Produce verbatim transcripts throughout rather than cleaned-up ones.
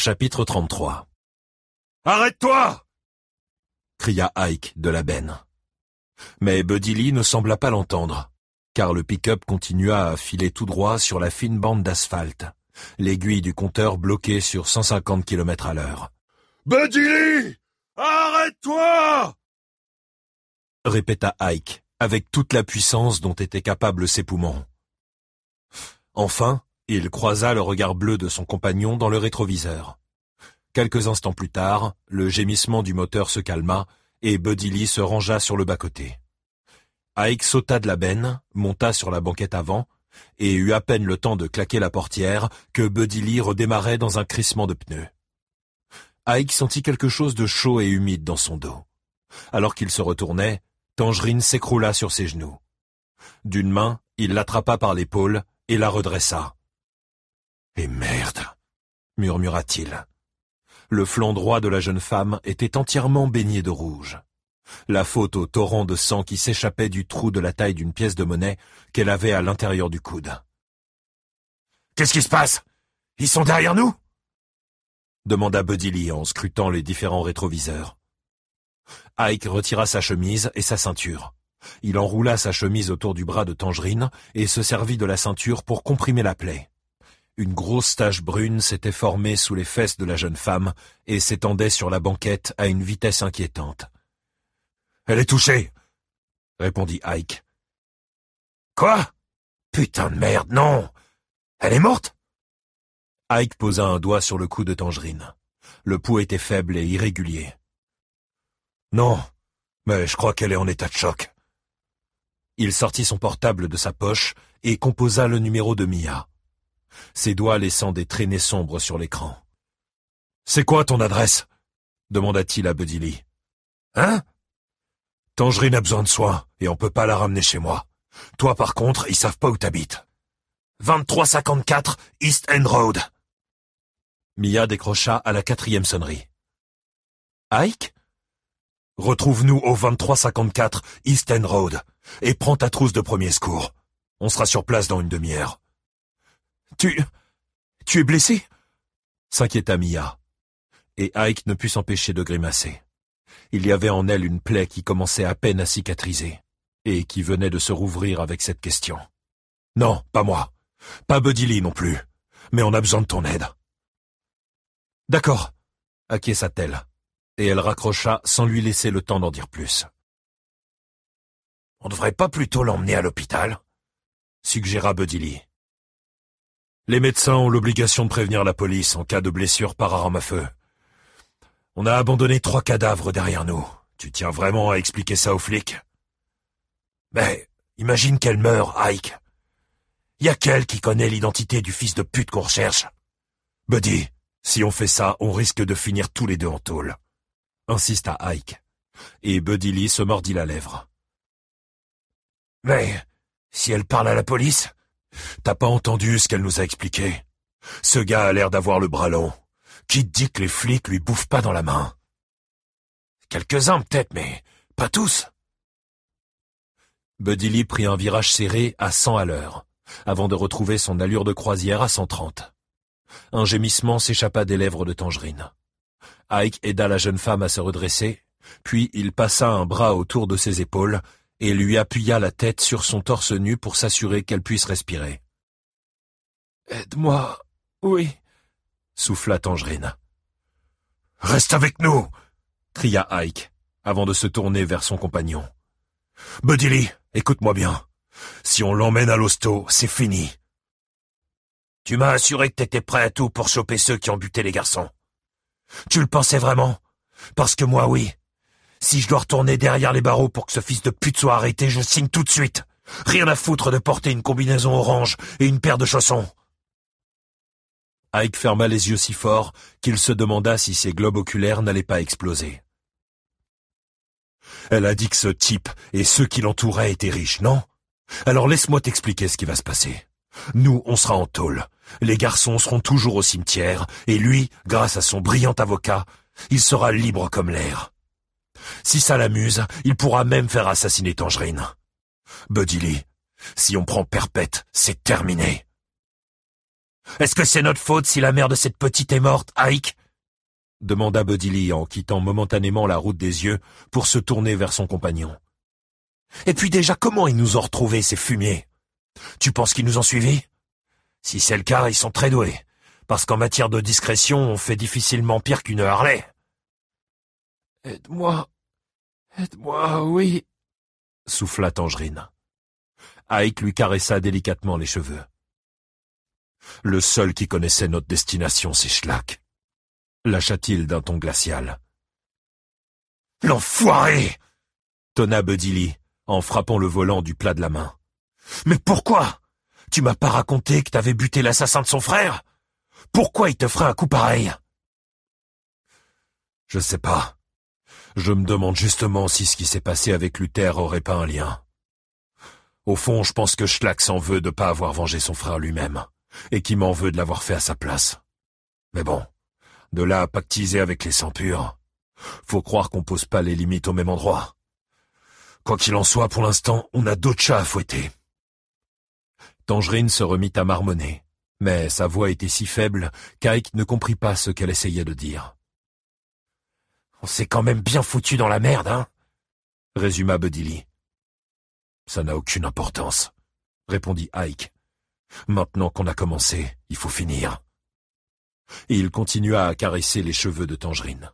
Chapitre trente-trois. « Arrête-toi » cria Ike de la benne. Mais Buddy Lee ne sembla pas l'entendre, car le pick-up continua à filer tout droit sur la fine bande d'asphalte, l'aiguille du compteur bloquée sur cent cinquante kilomètres à l'heure. « Buddy Lee, arrête-toi » répéta Ike, avec toute la puissance dont étaient capables ses poumons. Enfin, il croisa le regard bleu de son compagnon dans le rétroviseur. Quelques instants plus tard, le gémissement du moteur se calma et Buddy Lee se rangea sur le bas-côté. Ike sauta de la benne, monta sur la banquette avant et eut à peine le temps de claquer la portière que Buddy Lee redémarrait dans un crissement de pneus. Ike sentit quelque chose de chaud et humide dans son dos. Alors qu'il se retournait, Tangerine s'écroula sur ses genoux. D'une main, il l'attrapa par l'épaule et la redressa. « Et merde !» murmura-t-il. Le flanc droit de la jeune femme était entièrement baigné de rouge. La faute au torrent de sang qui s'échappait du trou de la taille d'une pièce de monnaie qu'elle avait à l'intérieur du coude. « Qu'est-ce qui se passe? Ils sont derrière nous ?» demanda Buddy Lee en scrutant les différents rétroviseurs. Ike retira sa chemise et sa ceinture. Il enroula sa chemise autour du bras de Tangerine et se servit de la ceinture pour comprimer la plaie. Une grosse tache brune s'était formée sous les fesses de la jeune femme et s'étendait sur la banquette à une vitesse inquiétante. « Elle est touchée !» répondit Ike. « Quoi? Putain de merde, non! Elle est morte ?» Ike posa un doigt sur le cou de Tangerine. Le pouls était faible et irrégulier. « Non, mais je crois qu'elle est en état de choc. » Il sortit son portable de sa poche et composa le numéro de Mia, ses doigts laissant des traînées sombres sur l'écran. « C'est quoi ton adresse ?» demanda-t-il à Buddy Lee. « Hein? Tangerine a besoin de soins et on peut pas la ramener chez moi. Toi par contre, ils savent pas où t'habites. vingt-trois cinquante-quatre East End Road. » Mia décrocha à la quatrième sonnerie. « Ike ? » « Retrouve-nous au vingt-trois cinquante-quatre East End Road et prends ta trousse de premier secours. On sera sur place dans une demi-heure. »« Tu... tu es blessé ?» s'inquiéta Mia. Et Ike ne put s'empêcher de grimacer. Il y avait en elle une plaie qui commençait à peine à cicatriser et qui venait de se rouvrir avec cette question. « Non, pas moi. Pas Buddy Lee non plus. Mais on a besoin de ton aide. »« D'accord, » acquiesça-t-elle. Et elle raccrocha sans lui laisser le temps d'en dire plus. « On devrait pas plutôt l'emmener à l'hôpital ?» suggéra Buddy Lee. « Les médecins ont l'obligation de prévenir la police en cas de blessure par arme à feu. On a abandonné trois cadavres derrière nous. Tu tiens vraiment à expliquer ça aux flics? Mais imagine qu'elle meurt, Ike. Y a qu'elle qui connaît l'identité du fils de pute qu'on recherche. Buddy, si on fait ça, on risque de finir tous les deux en tôle. » insista Ike, et Buddy Lee se mordit la lèvre. « Mais si elle parle à la police, t'as pas entendu ce qu'elle nous a expliqué? Ce gars a l'air d'avoir le bras long. Qui te dit que les flics lui bouffent pas dans la main? Quelques-uns peut-être, mais pas tous. » Buddy Lee prit un virage serré à cent à l'heure, avant de retrouver son allure de croisière à cent trente. Un gémissement s'échappa des lèvres de Tangerine. Ike aida la jeune femme à se redresser, puis il passa un bras autour de ses épaules et lui appuya la tête sur son torse nu pour s'assurer qu'elle puisse respirer. « Aide-moi, oui, » souffla Tangerine. « Reste avec nous !» cria Ike, avant de se tourner vers son compagnon. « Buddy Lee, écoute-moi bien. Si on l'emmène à l'hosto, c'est fini. Tu m'as assuré que t'étais prêt à tout pour choper ceux qui ont buté les garçons. Tu le pensais vraiment? Parce que moi, oui. Si je dois retourner derrière les barreaux pour que ce fils de pute soit arrêté, je signe tout de suite. Rien à foutre de porter une combinaison orange et une paire de chaussons. » Ike ferma les yeux si fort qu'il se demanda si ses globes oculaires n'allaient pas exploser. « Elle a dit que ce type et ceux qui l'entouraient étaient riches, non? Alors laisse-moi t'expliquer ce qui va se passer. Nous, on sera en tôle. Les garçons seront toujours au cimetière, et lui, grâce à son brillant avocat, il sera libre comme l'air. Si ça l'amuse, il pourra même faire assassiner Tangerine. Buddy Lee, si on prend perpète, c'est terminé. » Est-ce que c'est notre faute si la mère de cette petite est morte, Ike? Demanda Buddy Lee en quittant momentanément la route des yeux pour se tourner vers son compagnon. Et puis déjà, comment ils nous ont retrouvés, ces fumiers? Tu penses qu'ils nous ont suivis? Si c'est le cas, ils sont très doués, parce qu'en matière de discrétion, on fait difficilement pire qu'une Harley. Aide-moi, aide-moi, oui, souffla Tangerine. Ike lui caressa délicatement les cheveux. Le seul qui connaissait notre destination, c'est Schlack, lâcha-t-il d'un ton glacial. L'enfoiré! Tonna Buddy Lee, en frappant le volant du plat de la main. Mais pourquoi? Tu m'as pas raconté que t'avais buté l'assassin de son frère? Pourquoi il te ferait un coup pareil? Je sais pas. Je me demande justement si ce qui s'est passé avec Luther aurait pas un lien. Au fond, je pense que Schlack s'en veut de pas avoir vengé son frère lui-même, et qui m'en veut de l'avoir fait à sa place. Mais bon, de là à pactiser avec les sangs purs, faut croire qu'on pose pas les limites au même endroit. Quoi qu'il en soit, pour l'instant, on a d'autres chats à fouetter. Tangerine se remit à marmonner, mais sa voix était si faible qu'Ike ne comprit pas ce qu'elle essayait de dire. « On s'est quand même bien foutu dans la merde, hein ?» résuma Buddy Lee. « Ça n'a aucune importance, » répondit Ike. « Maintenant qu'on a commencé, il faut finir. » Et il continua à caresser les cheveux de Tangerine.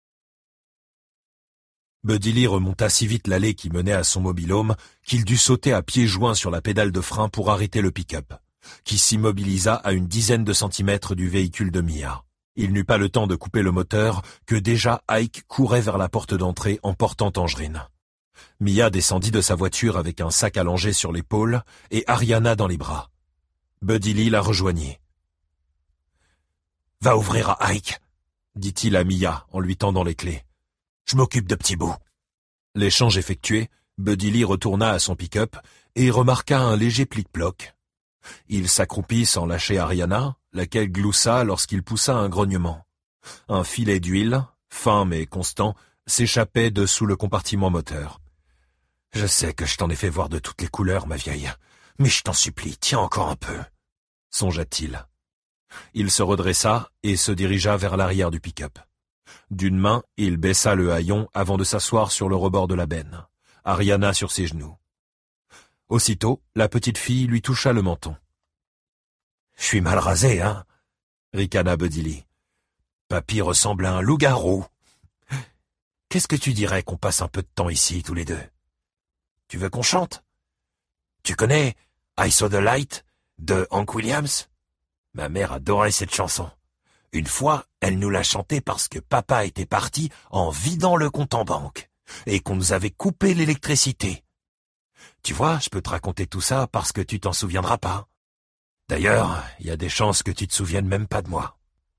Buddy Lee remonta si vite l'allée qui menait à son mobil-home qu'il dut sauter à pieds joints sur la pédale de frein pour arrêter le pick-up, qui s'immobilisa à une dizaine de centimètres du véhicule de Mia. Il n'eut pas le temps de couper le moteur que déjà Ike courait vers la porte d'entrée en portant Tangerine. Mia descendit de sa voiture avec un sac allongé sur l'épaule et Ariana dans les bras. Buddy Lee la rejoignit. « Va ouvrir à Ike, » dit-il à Mia en lui tendant les clés. « Je m'occupe de petits bouts. » L'échange effectué, Buddy Lee retourna à son pick-up et remarqua un léger plic-ploc. Il s'accroupit sans lâcher Ariana, laquelle gloussa lorsqu'il poussa un grognement. Un filet d'huile, fin mais constant, s'échappait de sous le compartiment moteur. « Je sais que je t'en ai fait voir de toutes les couleurs, ma vieille, mais je t'en supplie, tiens encore un peu, » songea-t-il. Il se redressa et se dirigea vers l'arrière du pick-up. D'une main, il baissa le haillon avant de s'asseoir sur le rebord de la benne, Ariana sur ses genoux. Aussitôt, la petite fille lui toucha le menton. « Je suis mal rasé, hein ?» ricana Buddy Lee. « Papy ressemble à un loup-garou. Qu'est-ce que tu dirais qu'on passe un peu de temps ici, tous les deux? Tu veux qu'on chante? Tu connais I Saw the Light de Hank Williams? Ma mère adorait cette chanson. Une fois, elle nous l'a chantée parce que papa était parti en vidant le compte en banque et qu'on nous avait coupé l'électricité. Tu vois, je peux te raconter tout ça parce que tu t'en souviendras pas. D'ailleurs, il y a des chances que tu te souviennes même pas de moi.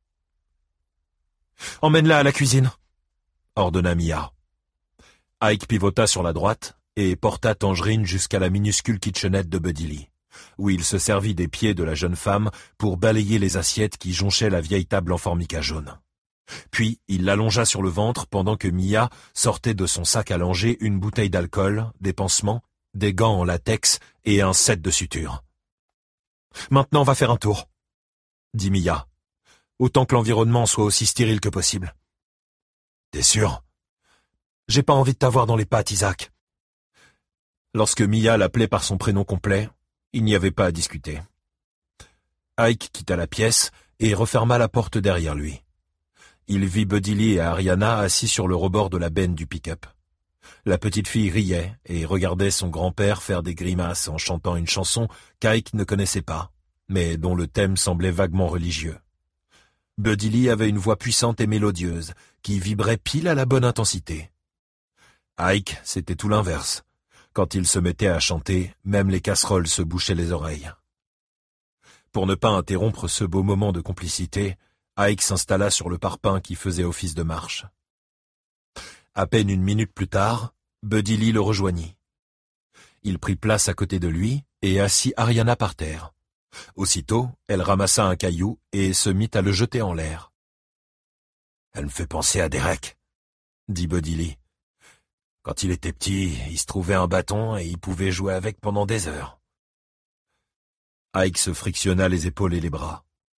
« Emmène-la à la cuisine », ordonna Mia. Ike pivota sur la droite et porta Tangerine jusqu'à la minuscule kitchenette de Buddy Lee, où il se servit des pieds de la jeune femme pour balayer les assiettes qui jonchaient la vieille table en formica jaune. Puis il l'allongea sur le ventre pendant que Mia sortait de son sac à langer une bouteille d'alcool, des pansements, des gants en latex et un set de suture. « Maintenant, on va faire un tour, » dit Mia, « autant que l'environnement soit aussi stérile que possible. »« T'es sûr? J'ai pas envie de t'avoir dans les pattes, Isaac. » Lorsque Mia l'appelait par son prénom complet, il n'y avait pas à discuter. Ike quitta la pièce et referma la porte derrière lui. Il vit Buddy Lee et Ariana assis sur le rebord de la benne du pick-up. La petite fille riait et regardait son grand-père faire des grimaces en chantant une chanson qu'Ike ne connaissait pas, mais dont le thème semblait vaguement religieux. Buddy Lee avait une voix puissante et mélodieuse qui vibrait pile à la bonne intensité. Ike, c'était tout l'inverse. Quand il se mettait à chanter, même les casseroles se bouchaient les oreilles. Pour ne pas interrompre ce beau moment de complicité, Ike s'installa sur le parpaing qui faisait office de marche. À peine une minute plus tard, Buddy Lee le rejoignit. Il prit place à côté de lui et assit Ariana par terre. Aussitôt, elle ramassa un caillou et se mit à le jeter en l'air. « Elle me fait penser à Derek, » dit Buddy Lee. Quand il était petit, il se trouvait un bâton et il pouvait jouer avec pendant des heures. Ike se frictionna les épaules et les bras.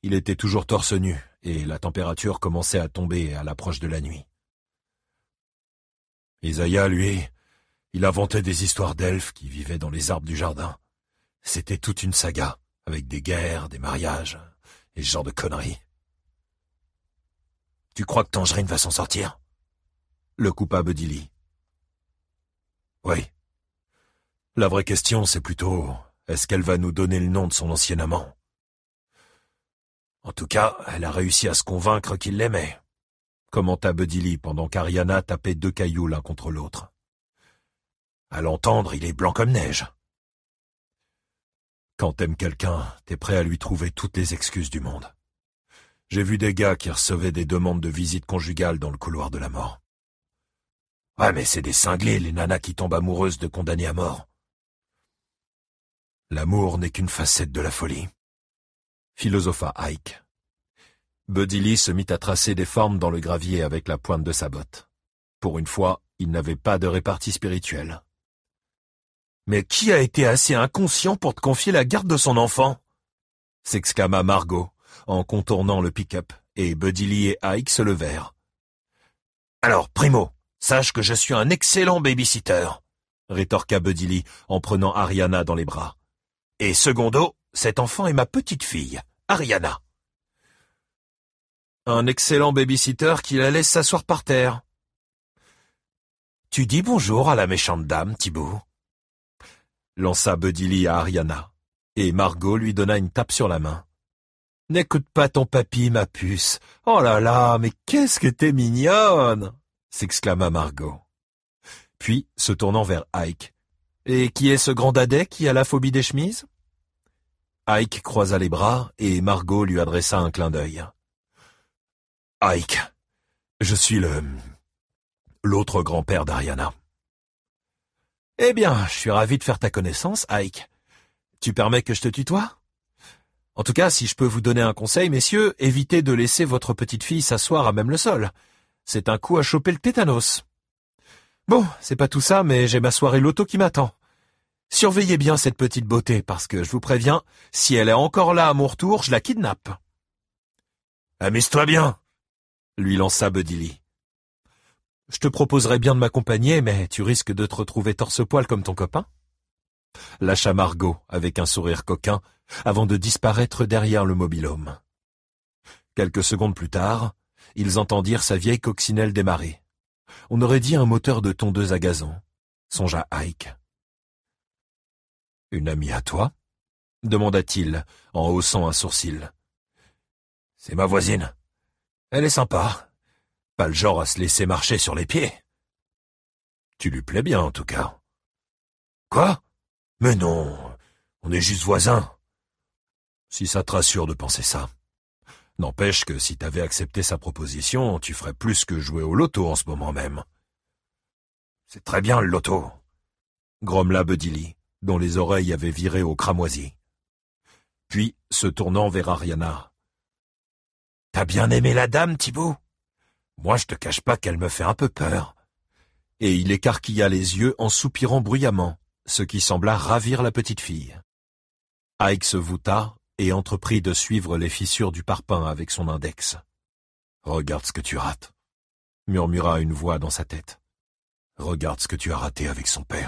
Il était toujours torse nu, et la température commençait à tomber à l'approche de la nuit. Isaiah, lui, il inventait des histoires d'elfes qui vivaient dans les arbres du jardin. C'était toute une saga, avec des guerres, des mariages, et ce genre de conneries. Tu crois que Tangerine va s'en sortir? Le coupa Buddy Lee. Oui. La vraie question, c'est plutôt, est-ce qu'elle va nous donner le nom de son ancien amant? En tout cas, elle a réussi à se convaincre qu'il l'aimait, commenta Buddy Lee pendant qu'Ariana tapait deux cailloux l'un contre l'autre. À l'entendre, il est blanc comme neige. Quand t'aimes quelqu'un, t'es prêt à lui trouver toutes les excuses du monde. J'ai vu des gars qui recevaient des demandes de visite conjugale dans le couloir de la mort. Ouais, mais c'est des cinglés, les nanas qui tombent amoureuses de condamnés à mort. L'amour n'est qu'une facette de la folie, philosopha Ike. Buddy Lee se mit à tracer des formes dans le gravier avec la pointe de sa botte. Pour une fois, il n'avait pas de répartie spirituelle. Mais qui a été assez inconscient pour te confier la garde de son enfant? S'exclama Margot, en contournant le pick-up, et Buddy Lee et Ike se levèrent. Alors, Primo, sache que je suis un excellent babysitter, rétorqua Buddy Lee en prenant Ariana dans les bras. Et secondo, cet enfant est ma petite fille, Ariana. Un excellent babysitter qui la laisse s'asseoir par terre. Tu dis bonjour à la méchante dame, Thibaut, lança Buddy Lee à Ariana, et Margot lui donna une tape sur la main. N'écoute pas ton papy, ma puce. Oh là là, mais qu'est-ce que t'es mignonne, s'exclama Margot. Puis, se tournant vers Ike. Et qui est ce grand dadais qui a la phobie des chemises? Ike croisa les bras et Margot lui adressa un clin d'œil. Ike, je suis le... l'autre grand-père d'Ariana. Eh bien, je suis ravi de faire ta connaissance, Ike. Tu permets que je te tutoie? En tout cas, si je peux vous donner un conseil, messieurs, évitez de laisser votre petite fille s'asseoir à même le sol. C'est un coup à choper le tétanos. Bon, c'est pas tout ça, mais j'ai ma soirée loto qui m'attend. Surveillez bien cette petite beauté, parce que je vous préviens, si elle est encore là à mon retour, je la kidnappe. Amuse-toi bien, lui lança Buddy Lee. Je te proposerais bien de m'accompagner, mais tu risques de te retrouver torse-poil comme ton copain. Lâcha Margot avec un sourire coquin, avant de disparaître derrière le mobil-home. Quelques secondes plus tard, ils entendirent sa vieille coccinelle démarrer. On aurait dit un moteur de tondeuse à gazon, songea Ike. « Une amie à toi ?» demanda-t-il, en haussant un sourcil. « C'est ma voisine. Elle est sympa. Pas le genre à se laisser marcher sur les pieds. »« Tu lui plais bien, en tout cas. »« Quoi ? Mais non, on est juste voisins. » Si ça te rassure de penser ça. N'empêche que si t'avais accepté sa proposition, tu ferais plus que jouer au loto en ce moment même. « C'est très bien le loto, » grommela Buddy Lee, dont les oreilles avaient viré au cramoisi. Puis, se tournant vers Ariana. « T'as bien aimé la dame, Thibaut? Moi, je te cache pas qu'elle me fait un peu peur. » Et il écarquilla les yeux en soupirant bruyamment, ce qui sembla ravir la petite fille. Ike se voûta et entreprit de suivre les fissures du parpaing avec son index. « Regarde ce que tu rates, » murmura une voix dans sa tête. « Regarde ce que tu as raté avec son père. »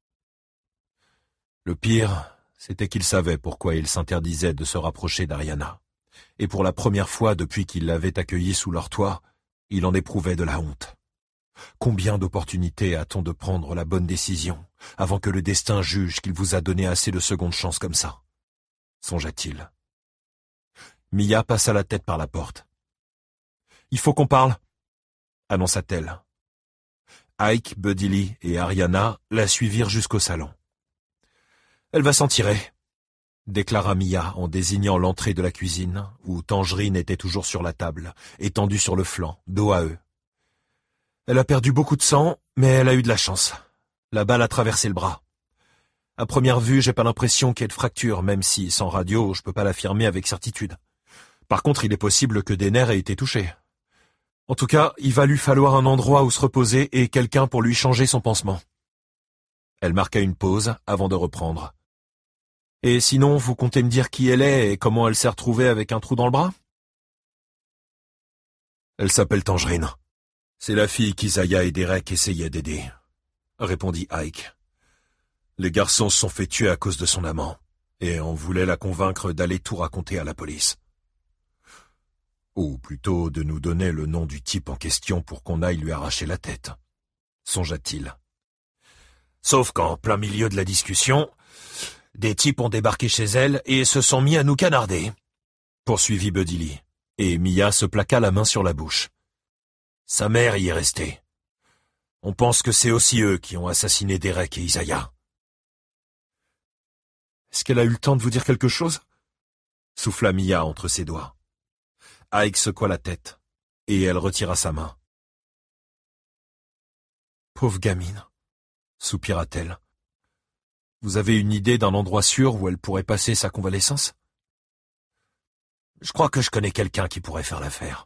Le pire, c'était qu'il savait pourquoi il s'interdisait de se rapprocher d'Ariana. Et pour la première fois depuis qu'il l'avait accueillie sous leur toit, il en éprouvait de la honte. Combien d'opportunités a-t-on de prendre la bonne décision avant que le destin juge qu'il vous a donné assez de secondes chances comme ça? Songea-t-il. Mia passa la tête par la porte. « Il faut qu'on parle, » annonça-t-elle. Ike, Buddy Lee et Ariana la suivirent jusqu'au salon. « Elle va s'en tirer, » déclara Mia en désignant l'entrée de la cuisine, où Tangerine était toujours sur la table, étendue sur le flanc, dos à eux. Elle a perdu beaucoup de sang, mais elle a eu de la chance. La balle a traversé le bras. À première vue, j'ai pas l'impression qu'il y ait de fracture, même si, sans radio, je peux pas l'affirmer avec certitude. Par contre, il est possible que des nerfs aient été touchés. En tout cas, il va lui falloir un endroit où se reposer et quelqu'un pour lui changer son pansement. Elle marqua une pause avant de reprendre. Et sinon, vous comptez me dire qui elle est et comment elle s'est retrouvée avec un trou dans le bras? Elle s'appelle Tangerine. C'est la fille qu'Isaiah et Derek essayaient d'aider, répondit Ike. Les garçons se sont fait tuer à cause de son amant, et on voulait la convaincre d'aller tout raconter à la police. Ou plutôt de nous donner le nom du type en question pour qu'on aille lui arracher la tête, songea-t-il. Sauf qu'en plein milieu de la discussion, des types ont débarqué chez elle et se sont mis à nous canarder, poursuivit Buddy Lee, et Mia se plaqua la main sur la bouche. Sa mère y est restée. On pense que c'est aussi eux qui ont assassiné Derek et Isaiah. Est-ce qu'elle a eu le temps de vous dire quelque chose? Souffla Mia entre ses doigts. Ike secoua la tête, et elle retira sa main. Pauvre gamine, soupira-t-elle. Vous avez une idée d'un endroit sûr où elle pourrait passer sa convalescence? Je crois que je connais quelqu'un qui pourrait faire l'affaire.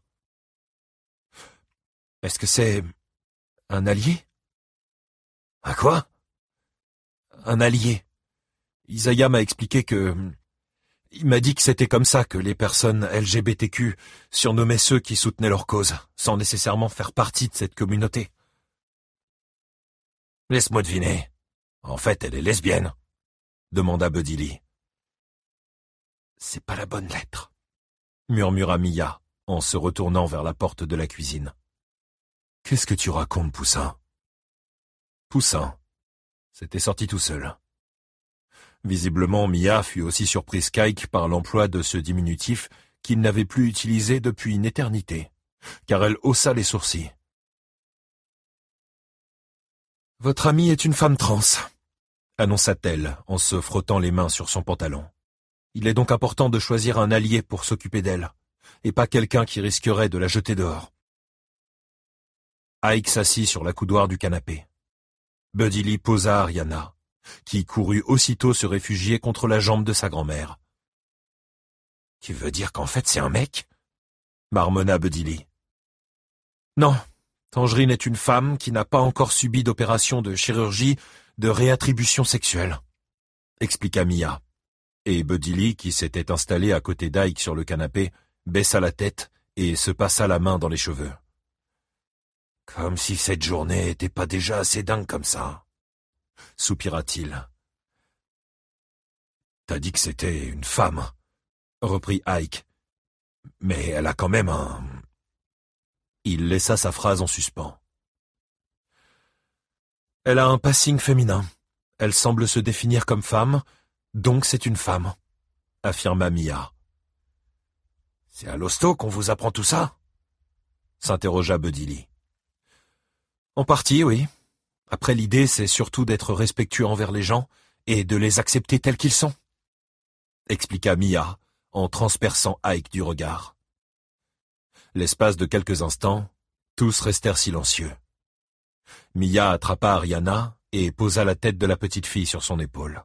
Est-ce que c'est un allié? Un quoi? Un allié. Isaiah m'a expliqué que... Il m'a dit que c'était comme ça que les personnes L G B T Q surnommaient ceux qui soutenaient leur cause, sans nécessairement faire partie de cette communauté. Laisse-moi deviner. En fait, elle est lesbienne, demanda Buddy Lee. C'est pas la bonne lettre, murmura Mia, en se retournant vers la porte de la cuisine. Qu'est-ce que tu racontes, Poussin? Poussin. C'était sorti tout seul. Visiblement, Mia fut aussi surprise qu'Ike par l'emploi de ce diminutif qu'il n'avait plus utilisé depuis une éternité, car elle haussa les sourcils. « Votre amie est une femme trans », annonça-t-elle en se frottant les mains sur son pantalon. « Il est donc important de choisir un allié pour s'occuper d'elle, et pas quelqu'un qui risquerait de la jeter dehors. » Ike s'assit sur la coudoir du canapé. Buddy Lee posa Ariana, qui courut aussitôt se réfugier contre la jambe de sa grand-mère. « Tu veux dire qu'en fait c'est un mec ?» marmonna Buddy Lee. « Non, Tangerine est une femme qui n'a pas encore subi d'opération de chirurgie de réattribution sexuelle, » expliqua Mia, et Buddy Lee, qui s'était installé à côté d'Ike sur le canapé, baissa la tête et se passa la main dans les cheveux. « Comme si cette journée était pas déjà assez dingue comme ça. » soupira-t-il. « T'as dit que c'était une femme, » reprit Ike. « Mais elle a quand même un... » Il laissa sa phrase en suspens. « Elle a un passing féminin. Elle semble se définir comme femme, donc c'est une femme, » affirma Mia. « C'est à l'hosto qu'on vous apprend tout ça ?» s'interrogea Buddy Lee. « En partie, oui. Après, l'idée, c'est surtout d'être respectueux envers les gens et de les accepter tels qu'ils sont, » expliqua Mia en transperçant Ike du regard. L'espace de quelques instants, tous restèrent silencieux. Mia attrapa Ariana et posa la tête de la petite fille sur son épaule.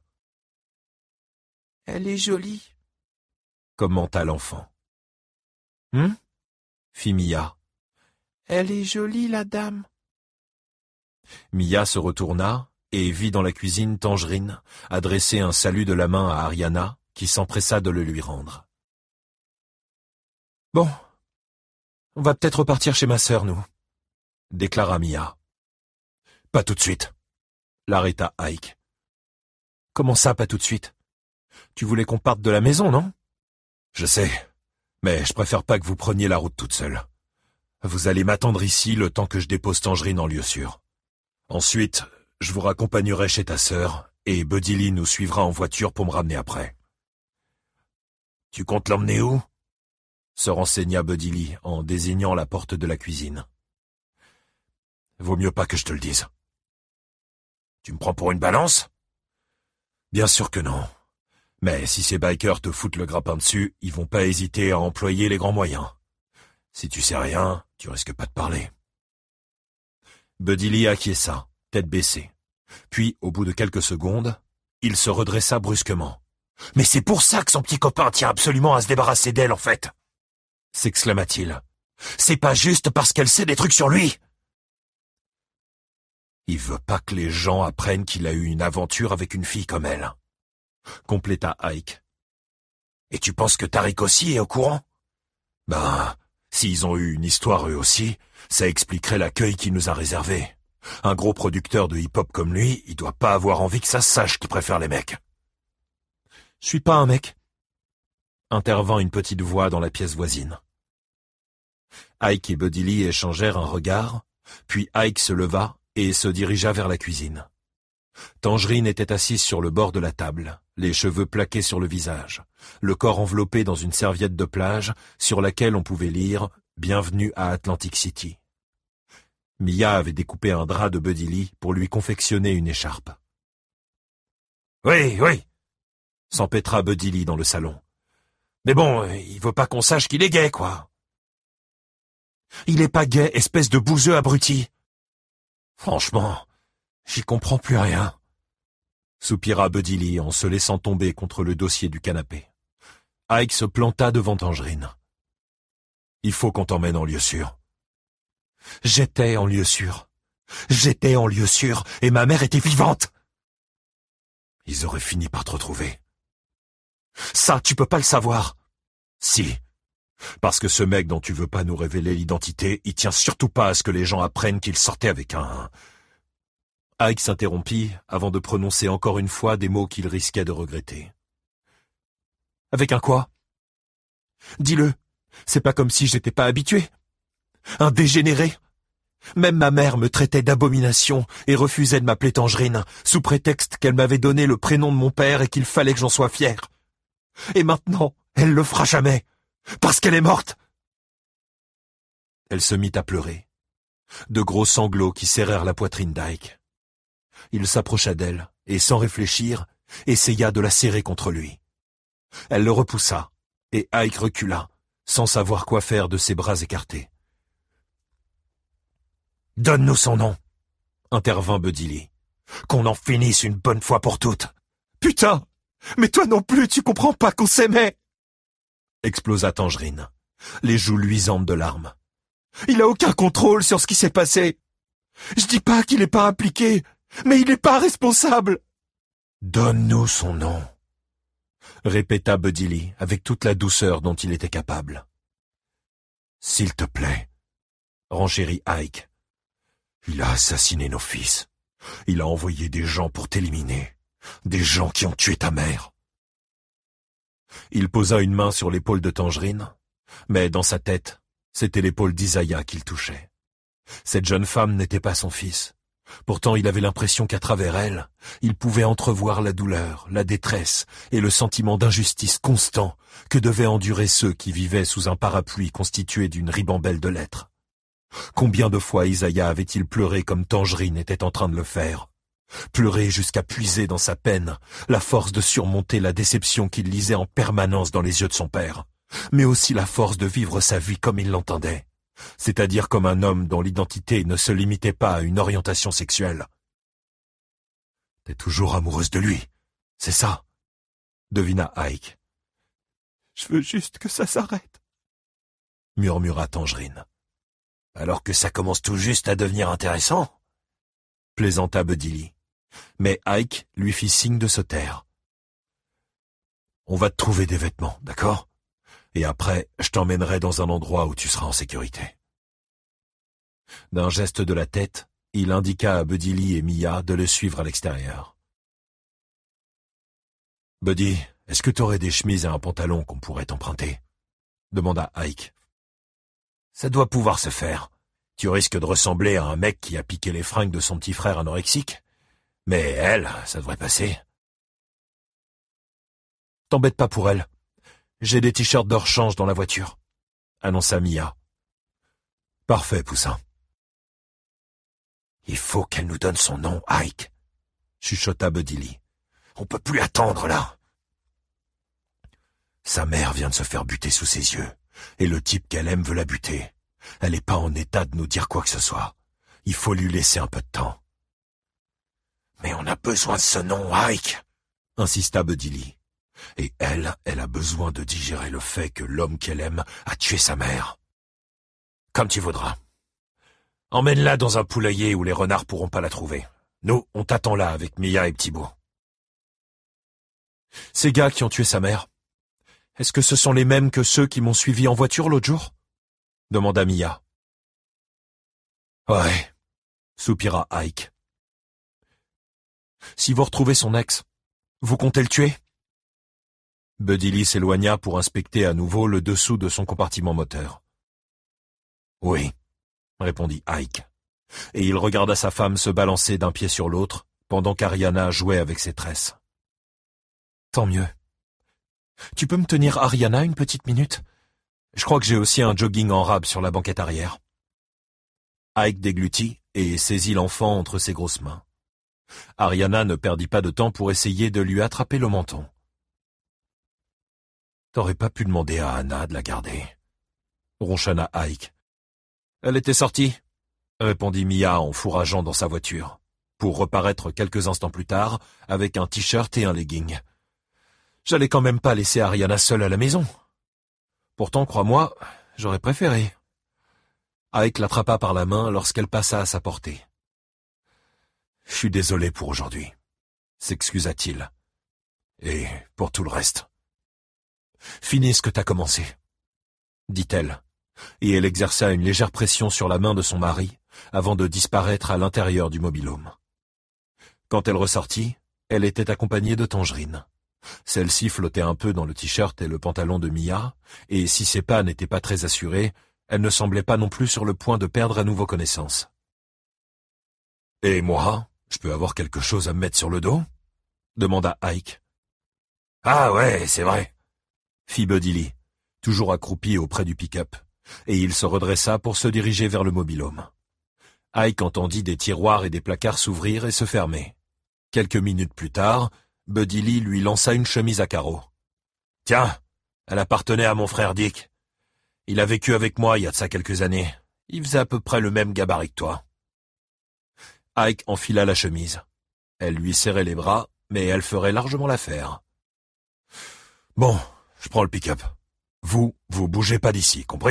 « Elle est jolie, » commenta l'enfant. « Hum ?» fit Mia. « Elle est jolie, la dame. » Mia se retourna et vit dans la cuisine Tangerine adresser un salut de la main à Ariana, qui s'empressa de le lui rendre. « Bon, on va peut-être repartir chez ma sœur, nous, » déclara Mia. « Pas tout de suite, » l'arrêta Ike. « Comment ça, pas tout de suite? Tu voulais qu'on parte de la maison, non? »« Je sais, mais je préfère pas que vous preniez la route toute seule. Vous allez m'attendre ici le temps que je dépose Tangerine en lieu sûr. Ensuite, je vous raccompagnerai chez ta sœur, et Buddy Lee nous suivra en voiture pour me ramener après. »« Tu comptes l'emmener où ?» se renseigna Buddy Lee en désignant la porte de la cuisine. « Vaut mieux pas que je te le dise. »« Tu me prends pour une balance ?»« Bien sûr que non. Mais si ces bikers te foutent le grappin dessus, ils vont pas hésiter à employer les grands moyens. Si tu sais rien, tu risques pas de parler. » Buddy Lee acquiesça, tête baissée. Puis, au bout de quelques secondes, il se redressa brusquement. « Mais c'est pour ça que son petit copain tient absolument à se débarrasser d'elle, en fait !» s'exclama-t-il. « C'est pas juste parce qu'elle sait des trucs sur lui !» Il veut pas que les gens apprennent qu'il a eu une aventure avec une fille comme elle. compléta Ike. Et tu penses que Tariq aussi est au courant? Ben, s'ils ont eu une histoire eux aussi, ça expliquerait l'accueil qu'il nous a réservé. Un gros producteur de hip-hop comme lui, il doit pas avoir envie que ça se sache qu'il préfère les mecs. Je suis pas un mec, intervint une petite voix dans la pièce voisine. Ike et Buddy Lee échangèrent un regard, puis Ike se leva et se dirigea vers la cuisine. Tangerine était assise sur le bord de la table, les cheveux plaqués sur le visage, le corps enveloppé dans une serviette de plage sur laquelle on pouvait lire « Bienvenue à Atlantic City ». Mia avait découpé un drap de Buddy Lee pour lui confectionner une écharpe. « Oui, oui !» s'empêtra Buddy Lee dans le salon. « Mais bon, il veut pas qu'on sache qu'il est gay, quoi !»« Il est pas gay, espèce de bouseux abruti !»« Franchement, j'y comprends plus rien !» soupira Buddy Lee en se laissant tomber contre le dossier du canapé. Ike se planta devant Tangerine. « Il faut qu'on t'emmène en lieu sûr. » J'étais en lieu sûr. J'étais en lieu sûr, et ma mère était vivante. Ils auraient fini par te retrouver. Ça, tu peux pas le savoir. Si. Parce que ce mec dont tu veux pas nous révéler l'identité, il tient surtout pas à ce que les gens apprennent qu'il sortait avec un... Ike s'interrompit avant de prononcer encore une fois des mots qu'il risquait de regretter. Avec un quoi? Dis-le. C'est pas comme si j'étais pas habitué. Un dégénéré. Même ma mère me traitait d'abomination et refusait de m'appeler Tangerine, sous prétexte qu'elle m'avait donné le prénom de mon père et qu'il fallait que j'en sois fier. Et maintenant, elle le fera jamais, parce qu'elle est morte. Elle se mit à pleurer. De gros sanglots qui serrèrent la poitrine d'Ike. Il s'approcha d'elle et, sans réfléchir, essaya de la serrer contre lui. Elle le repoussa, et Ike recula, sans savoir quoi faire de ses bras écartés. « Donne-nous son nom !» intervint Buddy Lee. « Qu'on en finisse une bonne fois pour toutes !»« Putain! Mais toi non plus, tu comprends pas qu'on s'aimait !» explosa Tangerine, les joues luisantes de larmes. « Il a aucun contrôle sur ce qui s'est passé. Je dis pas qu'il est pas impliqué, mais il est pas responsable !»« Donne-nous son nom !» répéta Buddy Lee avec toute la douceur dont il était capable. « S'il te plaît, » renchérit Ike. Il a assassiné nos fils. Il a envoyé des gens pour t'éliminer. Des gens qui ont tué ta mère. Il posa une main sur l'épaule de Tangerine, mais dans sa tête, c'était l'épaule d'Isaiah qu'il touchait. Cette jeune femme n'était pas son fils. Pourtant, il avait l'impression qu'à travers elle, il pouvait entrevoir la douleur, la détresse et le sentiment d'injustice constant que devaient endurer ceux qui vivaient sous un parapluie constitué d'une ribambelle de lettres. Combien de fois Isaiah avait-il pleuré comme Tangerine était en train de le faire? Pleurer jusqu'à puiser dans sa peine la force de surmonter la déception qu'il lisait en permanence dans les yeux de son père, mais aussi la force de vivre sa vie comme il l'entendait, c'est-à-dire comme un homme dont l'identité ne se limitait pas à une orientation sexuelle. « T'es toujours amoureuse de lui, c'est ça ?» devina Ike. « Je veux juste que ça s'arrête, » murmura Tangerine. « Alors que ça commence tout juste à devenir intéressant ?» plaisanta Buddy Lee. Mais Ike lui fit signe de se taire. « On va te trouver des vêtements, d'accord? Et après, je t'emmènerai dans un endroit où tu seras en sécurité. » D'un geste de la tête, il indiqua à Buddy Lee et Mia de le suivre à l'extérieur. « Buddy, est-ce que t'aurais des chemises et un pantalon qu'on pourrait t'emprunter ?» demanda Ike. « Ça doit pouvoir se faire. Tu risques de ressembler à un mec qui a piqué les fringues de son petit frère anorexique. Mais elle, ça devrait passer. » « T'embête pas pour elle. J'ai des t-shirts de rechange dans la voiture, » annonça Mia. « Parfait, poussin. »« Il faut qu'elle nous donne son nom, Ike, » chuchota Buddy Lee. « On peut plus attendre, là. » Sa mère vient de se faire buter sous ses yeux, et le type qu'elle aime veut la buter. Elle n'est pas en état de nous dire quoi que ce soit. Il faut lui laisser un peu de temps. « Mais on a besoin de ce nom, Ike, » insista Buddy Lee. Et elle, elle a besoin de digérer le fait que l'homme qu'elle aime a tué sa mère. Comme tu voudras. Emmène-la dans un poulailler où les renards pourront pas la trouver. Nous, on t'attend là avec Mia et Petit Bout. Ces gars qui ont tué sa mère, est-ce que ce sont les mêmes que ceux qui m'ont suivi en voiture l'autre jour? Demanda Mia. Ouais, soupira Ike. Si vous retrouvez son ex, vous comptez le tuer? Buddy Lee s'éloigna pour inspecter à nouveau le dessous de son compartiment moteur. Oui, répondit Ike, et il regarda sa femme se balancer d'un pied sur l'autre pendant qu'Ariana jouait avec ses tresses. Tant mieux. Tu peux me tenir Ariana une petite minute? Je crois que j'ai aussi un jogging en rab sur la banquette arrière. Ike déglutit et saisit l'enfant entre ses grosses mains. Ariana ne perdit pas de temps pour essayer de lui attraper le menton. T'aurais pas pu demander à Anna de la garder, ronchonna Ike. Elle était sortie, répondit Mia en fourrageant dans sa voiture, pour reparaître quelques instants plus tard avec un t-shirt et un legging. J'allais quand même pas laisser Ariana seule à la maison. Pourtant, crois-moi, j'aurais préféré. Ike l'attrapa par la main lorsqu'elle passa à sa portée. Je suis désolé pour aujourd'hui, s'excusa-t-il. Et pour tout le reste. Finis ce que t'as commencé, dit-elle, et elle exerça une légère pression sur la main de son mari avant de disparaître à l'intérieur du mobil-home. Quand elle ressortit, elle était accompagnée de Tangerine. Celle-ci flottait un peu dans le t-shirt et le pantalon de Mia, et si ses pas n'étaient pas très assurés, elle ne semblait pas non plus sur le point de perdre à nouveau connaissance. « Et moi, je peux avoir quelque chose à me mettre sur le dos ?» demanda Ike. « Ah ouais, c'est vrai !» fit Buddy Lee, toujours accroupi auprès du pick-up, et il se redressa pour se diriger vers le mobil-home. Ike entendit des tiroirs et des placards s'ouvrir et se fermer. Quelques minutes plus tard, Buddy Lee lui lança une chemise à carreaux. « Tiens, elle appartenait à mon frère Dick. Il a vécu avec moi il y a de ça quelques années. Il faisait à peu près le même gabarit que toi. » Ike enfila la chemise. Elle lui serrait les bras, mais elle ferait largement l'affaire. « Bon, je prends le pick-up. Vous, vous bougez pas d'ici, compris? »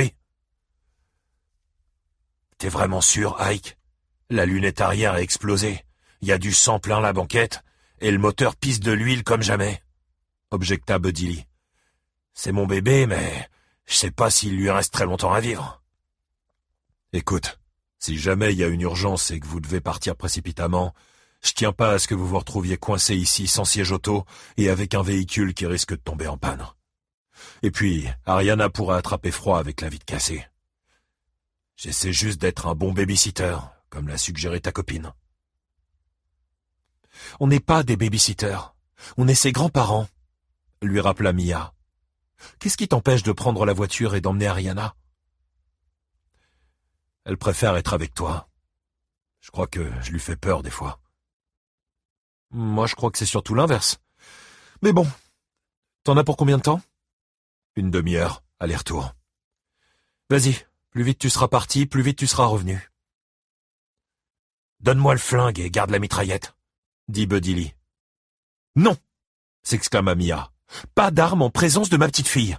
« T'es vraiment sûr, Ike? La lunette arrière a explosé. Il y a du sang plein la banquette, et le moteur pisse de l'huile comme jamais, » objecta Buddy Lee. « C'est mon bébé, mais je sais pas s'il lui reste très longtemps à vivre. » Écoute, si jamais il y a une urgence et que vous devez partir précipitamment, je tiens pas à ce que vous vous retrouviez coincé ici sans siège auto et avec un véhicule qui risque de tomber en panne. Et puis, Ariana pourra attraper froid avec la vitre cassée. J'essaie juste d'être un bon babysitter, comme l'a suggéré ta copine. On n'est pas des babysitters, on est ses grands-parents, lui rappela Mia. Qu'est-ce qui t'empêche de prendre la voiture et d'emmener Ariana? Elle préfère être avec toi. Je crois que je lui fais peur des fois. Moi, je crois que c'est surtout l'inverse. Mais bon, t'en as pour combien de temps? Une demi-heure, aller-retour. Vas-y, plus vite tu seras parti, plus vite tu seras revenu. Donne-moi le flingue et garde la mitraillette, dit Buddy Lee. Non, s'exclama Mia. Pas d'armes en présence de ma petite fille.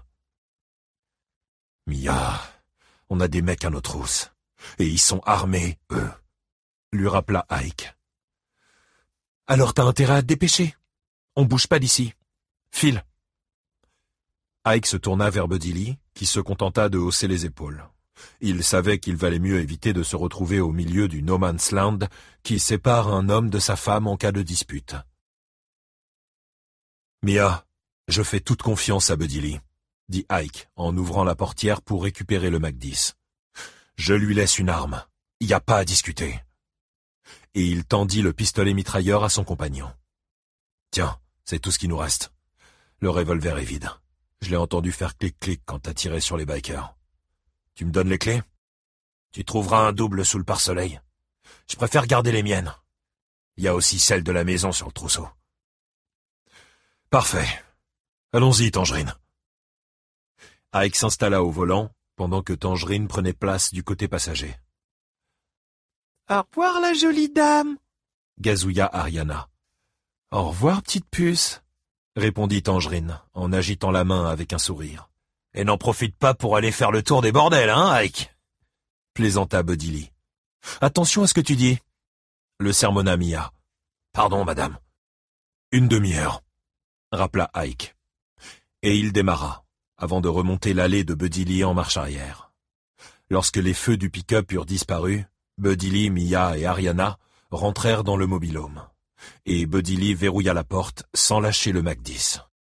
Mia, on a des mecs à nos trousses, et ils sont armés, eux, lui rappela Ike. Alors t'as intérêt à te dépêcher. On bouge pas d'ici. File. Ike se tourna vers Buddy Lee, qui se contenta de hausser les épaules. Il savait qu'il valait mieux éviter de se retrouver au milieu du no man's land qui sépare un homme de sa femme en cas de dispute. Mia, je fais toute confiance à Buddy Lee, dit Ike en ouvrant la portière pour récupérer le Mac dix. Je lui laisse une arme. Il n'y a pas à discuter. Et il tendit le pistolet mitrailleur à son compagnon. Tiens, c'est tout ce qui nous reste. Le revolver est vide. Je l'ai entendu faire clic-clic quand t'as tiré sur les bikers. Tu me donnes les clés? Tu trouveras un double sous le pare-soleil. Je préfère garder les miennes. Il y a aussi celle de la maison sur le trousseau. Parfait. Allons-y, Tangerine. Ike s'installa au volant, pendant que Tangerine prenait place du côté passager. Au revoir, la jolie dame, gazouilla Ariana. Au revoir, petite puce, répondit Tangerine, en agitant la main avec un sourire. Et n'en profite pas pour aller faire le tour des bordels, hein, Ike? Plaisanta Buddy Lee. Attention à ce que tu dis, le sermonna Mia. Pardon, madame. Une demi-heure. rappela Ike. Et il démarra, avant de remonter l'allée de Buddy Lee en marche arrière. Lorsque les feux du pick-up eurent disparu, Buddy Lee, Mia et Ariana rentrèrent dans le mobil-home. Et Buddy Lee verrouilla la porte sans lâcher le Mac dix.